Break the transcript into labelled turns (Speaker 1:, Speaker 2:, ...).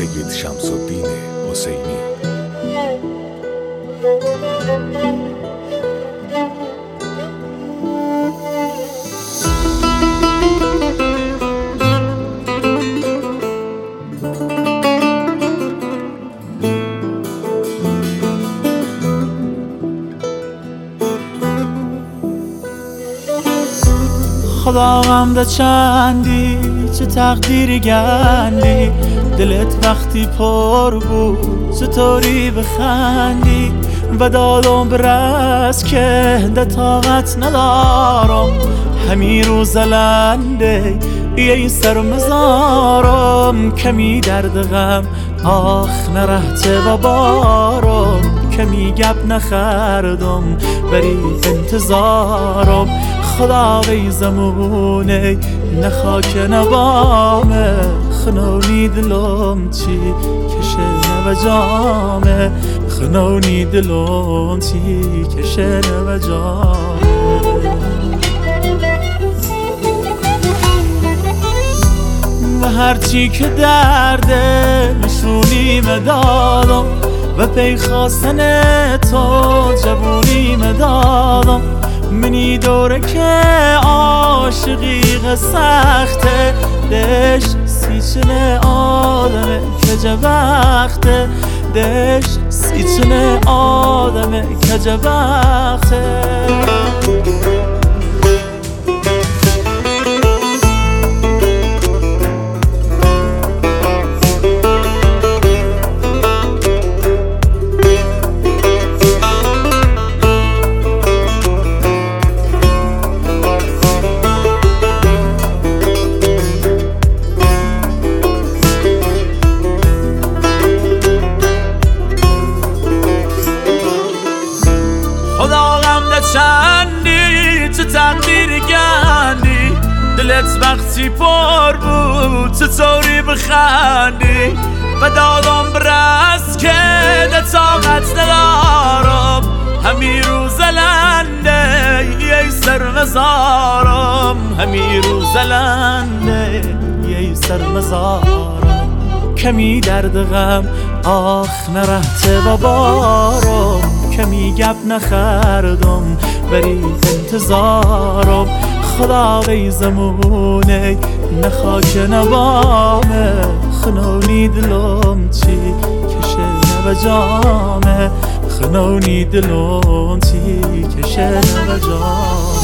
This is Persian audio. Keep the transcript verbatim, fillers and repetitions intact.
Speaker 1: سید شمس‌الدین حسینی.
Speaker 2: خدا غمده چندی چه تقدیری گندی، دلت وقتی پر بود چطوری بخندی و دادم برس که ده طاقت ندارم همین رو زلنده یه سر مزارم کمی درد غم آخ نرهته و بارم کمی گپ نخردم بری انتظارم خدا غی زمونه نخاک نبامه خنونی دلم چی کشه و جامه خنونی دلم چی کشه و جامه و هرچی که درده نشونی مدادم و پی خواستن تو جوونی مدادم منی دوره که عاشقی سخته دش سیچنه آدمه که وقته دش سیچنه آدمه که وقته چندی چه تقدیر گندی دلت وقتی پر بود چطوری بخندی و دادم برس که ده طاقت ندارم همین رو زلنده یه سر مزارم همین رو زلنده یه سر مزارم کمی درد غم آخ نرهته و بارم کمی گپ نخردم بری انتظارم خدا غی زمونه نخاک نبامه خنونی دلم چی کشه و جامه خنونی دلم چی کشه و جامه